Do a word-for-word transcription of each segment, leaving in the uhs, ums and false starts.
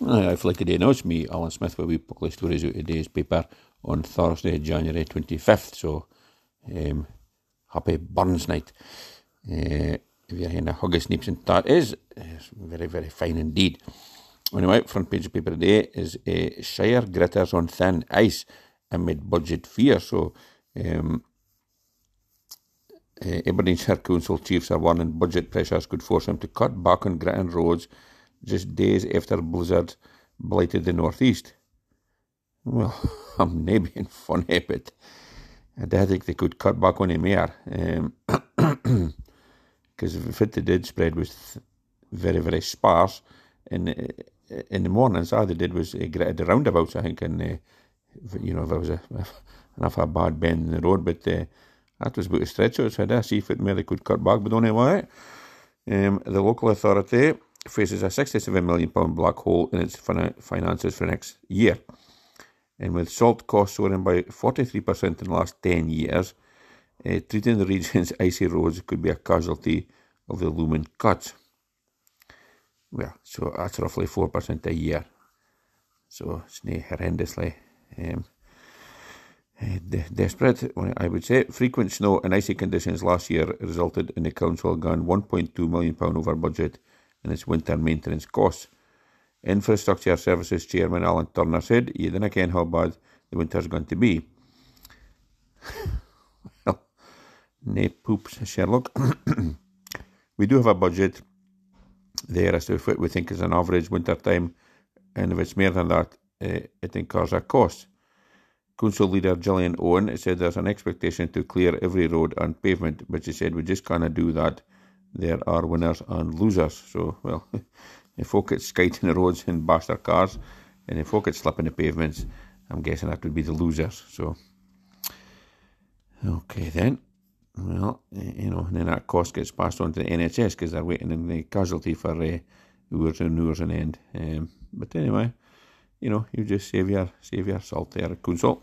Aye, if like a day now, it's me, Alan Smith, where we publish stories out of today's paper on Thursday, January twenty-fifth. So, um, happy Burns Night. Uh, if you're hearing a huggy sneeps and that is, it's very, very fine indeed. Anyway, front page of paper today is uh, Shire Gritters on thin ice amid budget fear. So, um, uh, Aberdeen Shire Council chiefs are warning budget pressures could force them to cut back on gritting roads just days after blizzard blighted the northeast. Well, I'm not being funny, but I don't think they could cut back on him here. Um, because if it did, spread was very, very sparse. And uh, in the mornings, all they did was uh, gritted the roundabouts, I think, and, uh, you know, there was a, enough of a bad bend in the road, but uh, that was about a stretch out, so I see if it maybe could cut back, but don't know why. Um, the local authority faces a sixty-seven million pounds black hole in its fin- finances for next year. And with salt costs soaring by forty-three percent in the last ten years, uh, treating the region's icy roads could be a casualty of the looming cuts. Well, so that's roughly four percent a year. So it's not horrendously um, uh, de- desperate, I would say. Frequent snow and icy conditions last year resulted in the council going one point two million pounds over budget in its winter maintenance costs. Infrastructure Services Chairman Alan Turner said, "You didn't ken how bad the winter's going to be." Well, nae poops, Sherlock. We do have a budget there as to what we think is an average winter time, and if it's more than that, uh, it incurs a cost. Council leader Gillian Owen said there's an expectation to clear every road and pavement, but she said we just can't do that. There are winners and losers. So, well, if folk get skiting the roads and bash their cars, and if folk get slipping the pavements, I'm guessing that would be the losers. So, okay then. Well, you know, and then that cost gets passed on to the N H S because they're waiting in the casualty for uh, hours and hours on end. Um, but anyway, you know, you just save your, save your salt there at Council.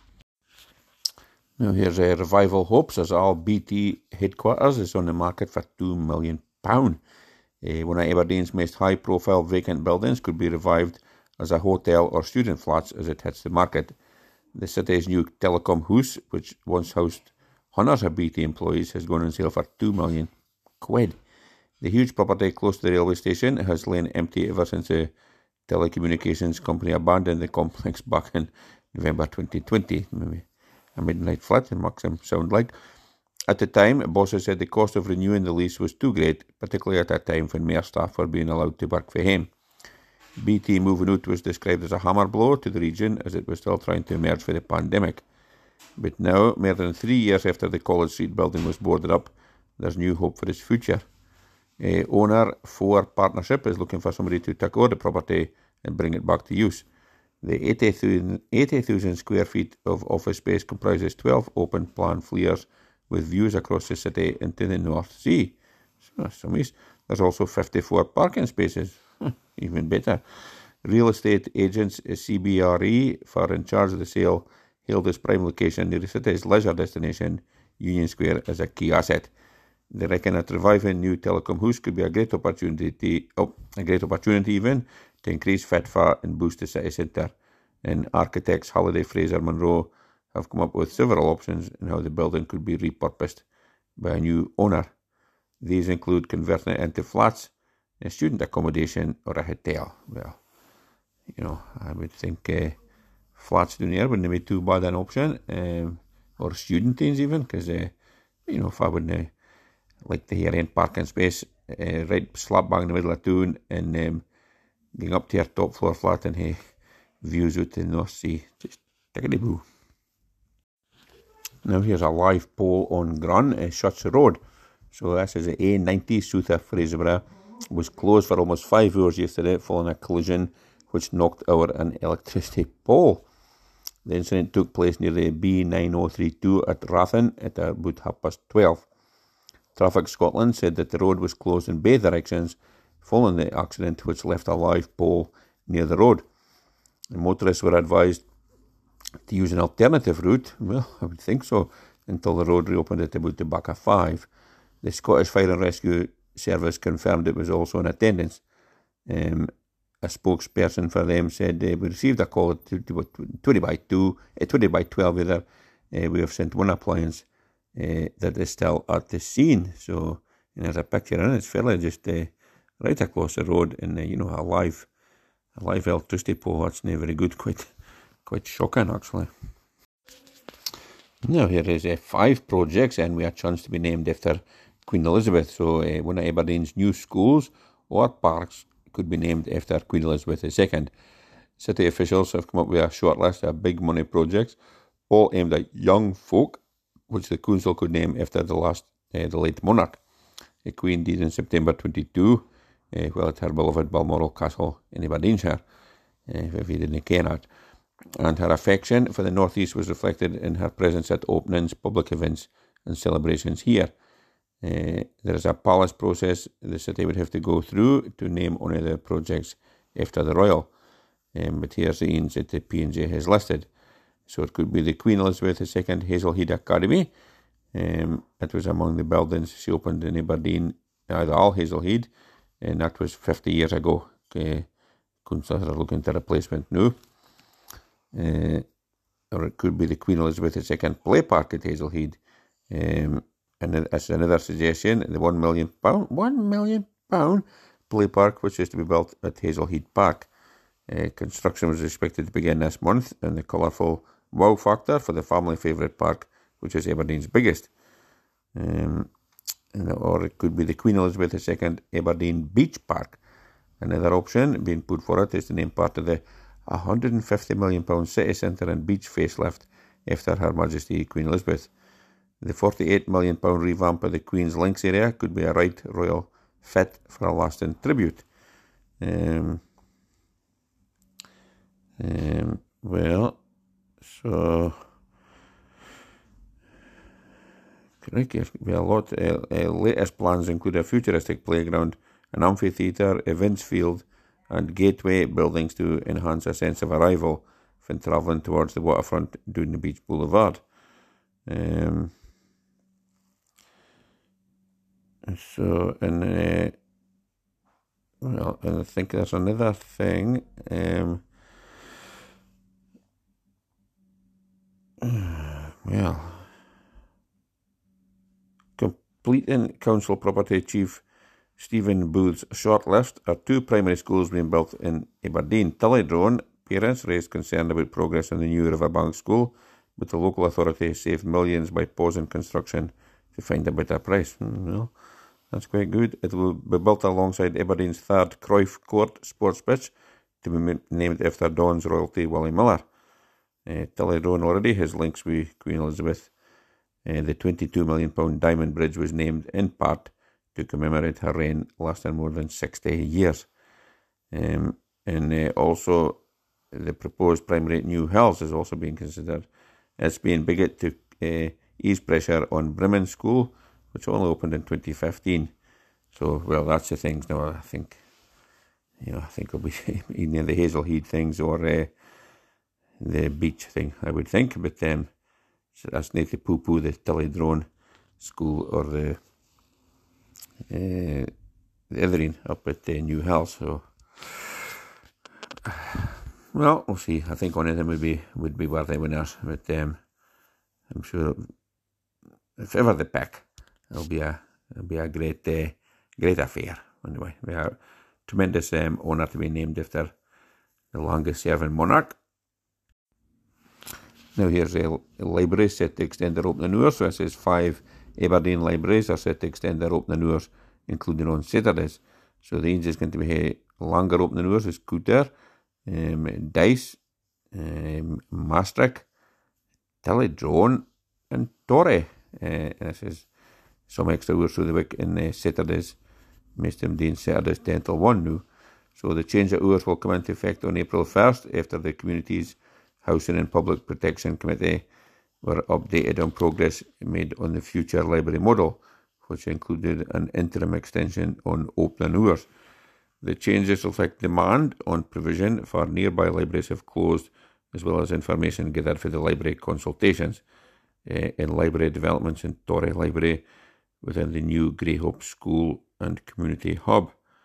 Now here's a Revival Hopes as all B T headquarters is on the market for two million pounds. Uh, one of Aberdeen's most high-profile vacant buildings could be revived as a hotel or student flats as it hits the market. The city's new telecom house, which once housed hundreds of B T employees, has gone on sale for two million quid. The huge property close to the railway station has lain empty ever since the telecommunications company abandoned the complex back in November twenty twenty. Maybe a midnight flat, it makes them sound like. At the time, bosses said the cost of renewing the lease was too great, particularly at that time when more staff were being allowed to work for him. B T moving out was described as a hammer blow to the region as it was still trying to emerge from the pandemic. But now, more than three years after the College Street building was boarded up, there's new hope for its future. Uh, owner Four Partnership is looking for somebody to take over the property and bring it back to use. The eighty thousand square feet of office space comprises twelve open plan flares with views across the city into the North Sea. So, some ways. There's also fifty-four parking spaces. Even better. Real estate agents C B R E, for in charge of the sale, hailed this prime location near the city's leisure destination, Union Square, as a key asset. They reckon that reviving new telecom house could be a great opportunity, oh, a great opportunity even, to increase footfall and boost the city centre. And architects Halliday Fraser Monroe have come up with several options on how the building could be repurposed by a new owner. These include converting it into flats, a student accommodation, or a hotel. Well, you know, I would think uh, flats down here wouldn't be too bad an option, um, or student things even, because, uh, you know, if I wouldn't uh, like to hear any parking space uh, right slap bang in the middle of town and um, getting up to your top floor flat and uh, views out to the North Sea, just tickety-boo. Now here's a live poll on Grun, uh, Shuts Road. So this is the A ninety south of Fraserburgh. Was closed for almost five hours yesterday following a collision which knocked out an electricity pole. The incident took place near the B nine oh three two at Rathen at about half past twelve. Traffic Scotland said that the road was closed in both directions following the accident, which left a live pole near the road. The motorists were advised to use an alternative route. Well, I would think so, until the road reopened at about the back of five. The Scottish Fire and Rescue Service confirmed it was also in attendance. Um, a spokesperson for them said, uh, we received a call at twenty by two, uh, twenty by twelve either. Uh, we have sent one appliance uh, that is still at the scene. So, and there's a picture in it, it's fairly just uh, right across the road, and uh, you know, a live, a live electricity pole. That's not very good, quite, quite shocking actually. Now here is uh, five projects, and we are chance to be named after Queen Elizabeth. So uh, one of Aberdeen's new schools or parks could be named after Queen Elizabeth the Second. City officials have come up with a short list of big money projects, all aimed at young folk, which the council could name after the last, uh, the late monarch. The Queen died in September twenty-two, uh, while at her beloved Balmoral Castle in Aberdeenshire, uh, if you didn't ken that. And her affection for the North East was reflected in her presence at openings, public events and celebrations here. Uh, there is a palace process the city would have to go through to name one of the projects after the royal. Um, but here's the names that the P and J has listed. So it could be the Queen Elizabeth the Second Hazelhead Academy. Um, it was among the buildings she opened in Aberdeen, either all Hazelhead, and that was fifty years ago. Uh, Council are looking at a replacement now. Uh, or it could be the Queen Elizabeth the Second Play Park at Hazelhead. Um, and that's another suggestion, the one million pound, one million pound play park, which is to be built at Hazelhead Park. Uh, construction was expected to begin this month, and the colourful wow factor for the family favourite park, which is Aberdeen's biggest. Um, and, or it could be the Queen Elizabeth the Second Aberdeen Beach Park. Another option being put forward is to name part of the one hundred fifty million pound city centre and beach facelift after Her Majesty Queen Elizabeth. The forty-eight million pound revamp of the Queen's Links area could be a right royal fit for a lasting tribute. Um, um, well, so there's be a lot. Uh, uh, latest plans include a futuristic playground, an amphitheatre, events field, and gateway buildings to enhance a sense of arrival when travelling towards the waterfront down the beach boulevard. Um, so, and uh, well, and I think there's another thing. Um, well, completing council property chief Stephen Booth's short list are two primary schools being built in Aberdeen. Tillydrone parents raised concern about progress in the new Riverbank School, but the local authority saved millions by pausing construction to find a better price. Well, that's quite good. It will be built alongside Aberdeen's third Cruyff Court sports pitch, to be named after Don's royalty Willie Miller. Uh, Tillydrone already has links with Queen Elizabeth. Uh, the twenty-two million pound Diamond Bridge was named in part to commemorate her reign lasting more than sixty years. Um, and uh, also, the proposed primary at New Hills is also being considered. It's being bigot to uh, ease pressure on Bremen School, which only opened in twenty fifteen. So, well, that's the things now. I think, you know, I think it'll be either the Hazelhead things or uh, the beach thing, I would think. But um, so that's not to poo-poo the Tillydrone School or the Uh, the other up at uh, New Hills. So, well, we'll see. I think one of them would be would be worthy winners, but um, I'm sure if ever they pick, it'll be a it'll be a great uh, great affair. Anyway, we are tremendous um, honour to be named after the longest serving monarch. Now here's a library set to extend their opening hours. So it says five Aberdeen libraries are set to extend their opening hours, including on Saturdays. So the range is going to be longer opening hours is Cooter, um, Dice, um, Maastricht, Tillydrone, and Torry. Uh, and this is some extra hours through the week in uh, Saturdays. Most of them doing Saturdays ten till one now. So the change of hours will come into effect on April first after the Communities Housing and Public Protection Committee were updated on progress made on the future library model, which included an interim extension on opening hours. The changes reflect demand on provision for nearby libraries have closed, as well as information gathered for the library consultations uh, in library developments in Torry Library within the new Greyhope School and Community Hub.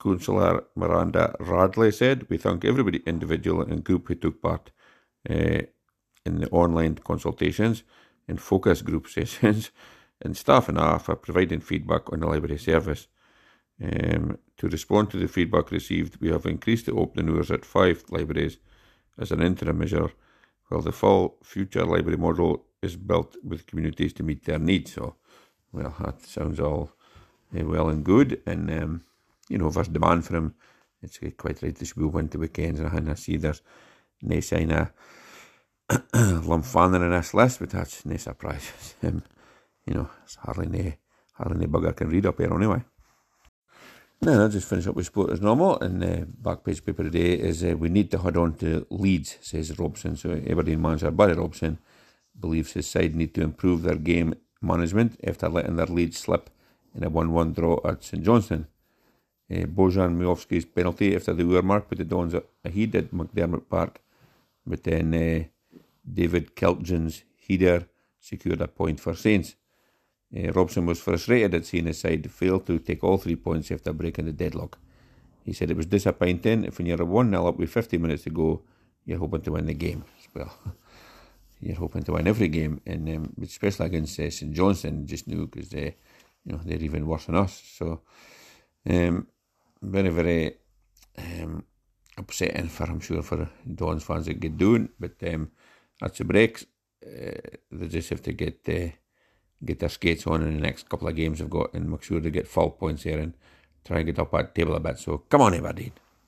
Councillor Miranda Radley said, "We thank everybody, individual and group, who took part uh, in the online consultations and focus group sessions, and staff and R for providing feedback on the library service. Um, to respond to the feedback received, we have increased the opening hours at five libraries as an interim measure, while the full future library model is built with communities to meet their needs." So, well, that sounds all uh, well and good, and um, you know, if there's demand for them, it's quite right to move into weekends, and I see there's no sign of Lumfanner in this list, but that's no surprise. Um, you know, it's hardly no, hardly no bugger can read up here anyway. Now, I'll just finish up with sport as normal, and the uh, back page paper today is uh, we need to head on to Leeds, says Robson. So Aberdeen manager Barry Robson believes his side need to improve their game management after letting their lead slip in a one one draw at St Johnstone. Uh, Bojan Miovski's penalty after the hour mark put the Dons ahead at McDermott Park, but then uh, David Keltgen's header secured a point for Saints. Uh, Robson was frustrated at seeing his side fail to take all three points after breaking the deadlock. He said it was disappointing if when you're one nil up with fifty minutes to go, you're hoping to win the game. Well, you're hoping to win every game, and um, especially against uh, St Johnstone, just knew because they, you know, they're even worse than us. So, um, very, very um, upsetting for, I'm sure, for Dons fans that get doing. But um, that's the breaks. Uh, they just have to get uh, get their skates on in the next couple of games they've got, and make sure they get full points here and try and get up that table a bit. So come on, Aberdeen.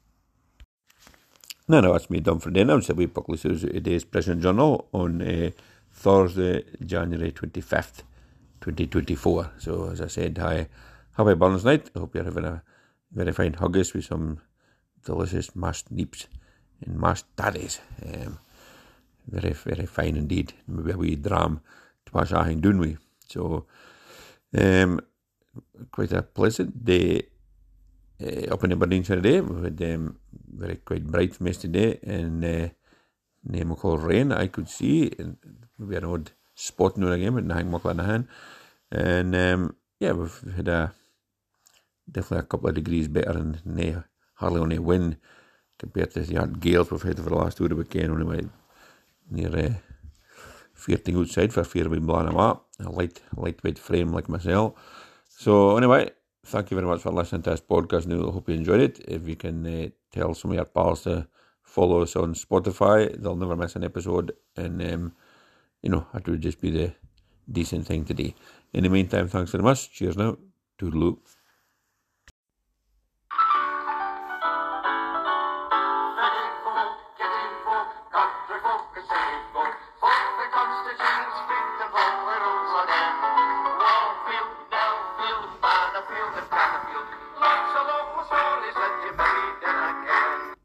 No, no, that's me done for the day now. So we publish today's Prison Journal on uh, Thursday, January twenty-fifth, twenty twenty-four. So as I said, hi, happy Burns night. I hope you're having a very fine haggis with some delicious mashed neeps and mashed daddies. Um, very, very fine indeed. Maybe a wee dram to pass everything down with. So, um, quite a pleasant day uh, up in Aberdeenshire today. We had um, very quite bright mist today, and uh, no much rain I could see, and maybe an odd spot now and again, but nothing much in the hand. And um, yeah, we've had a definitely a couple of degrees better, and no, hardly any wind compared to the hard gales we've had for the last two of the weekend. Anyway, near uh, fearing outside for fear of being blown them up. A light, lightweight frame like myself. So anyway, thank you very much for listening to this podcast. Now, I hope you enjoyed it. If you can uh, tell some of your pals to follow us on Spotify, they'll never miss an episode. And, um, you know, that would just be the decent thing to do. In the meantime, thanks very much. Cheers now. Toodaloo.